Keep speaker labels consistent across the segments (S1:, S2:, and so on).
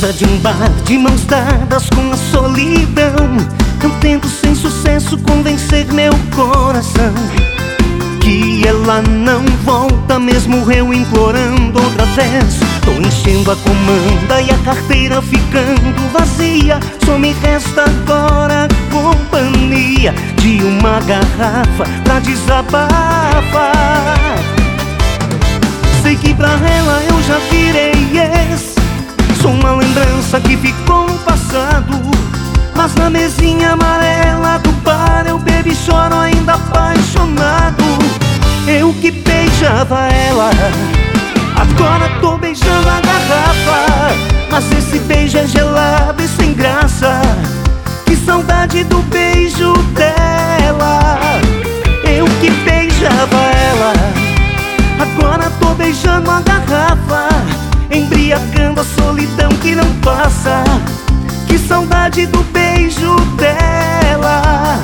S1: mesa de um bar, de mãos dadas com a solidão, eu tento sem sucesso convencer meu coração que ela não volta, mesmo eu implorando outra vez. Tô enchendo a comanda e a carteira ficando vazia, só me resta agora a companhia de uma garrafa pra desabafar. Sei que pra ela eu já virei ex, sou uma lembrança que ficou no passado, mas na mesinha amarela do bar eu bebo e choro ainda apaixonado. Eu que beijava ela, agora tô beijando a garrafa, mas esse beijo é gelado e sem graça. Que saudade do beijo dela. Eu que beijava ela, agora tô beijando a garrafa, embriagando a solidão que não passa. Que saudade do beijo dela.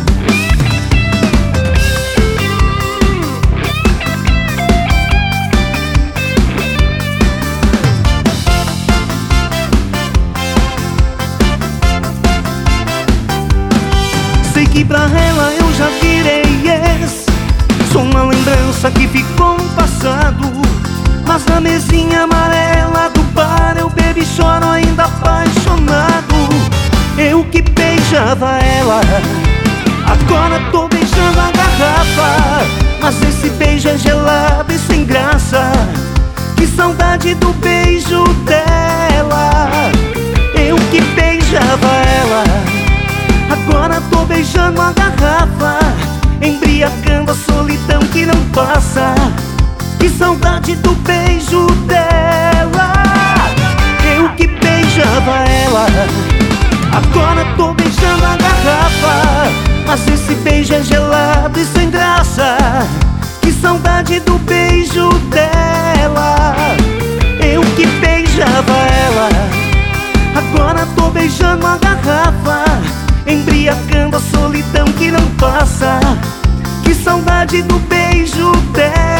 S1: Sei que pra ela eu já virei ex, sou uma lembrança que ficou no passado, mas na mesinha amarela do bar eu bebo e choro ainda apaixonado. Eu que beijava ela, agora tô beijando a garrafa, mas esse beijo é gelado e sem graça. Que saudade do beijo dela. Eu que beijava ela, agora tô beijando a garrafa, embriagando a solidão que não passa. Que saudade do beijo dela. Eu que beijava ela, agora tô beijando a garrafa, mas esse beijo é gelado e sem graça. Que saudade do beijo dela. Eu que beijava ela, agora tô beijando a garrafa, embriagando a solidão que não passa. Que saudade do beijo dela.